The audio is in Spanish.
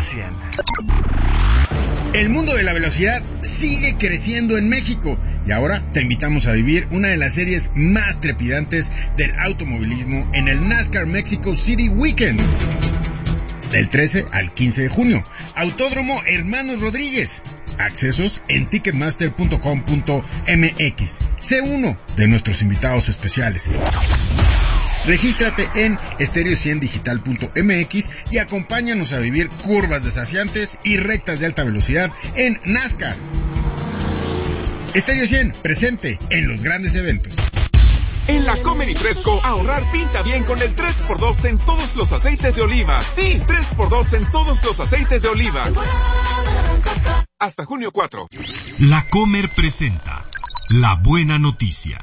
100. El mundo de la velocidad sigue creciendo en México y ahora te invitamos a vivir una de las series más trepidantes del automovilismo en el NASCAR Mexico City Weekend. Del 13 al 15 de junio, Autódromo Hermanos Rodríguez. Accesos en ticketmaster.com.mx. Sé uno de nuestros invitados especiales. Regístrate en stereo100digital.mx y acompáñanos a vivir curvas desafiantes y rectas de alta velocidad en NASCAR. Stereo 100, presente en los grandes eventos. En la Comer y Fresco, ahorrar pinta bien con el 3x2 en todos los aceites de oliva. Sí, 3x2 en todos los aceites de oliva. Hasta junio 4. La Comer presenta La Buena Noticia.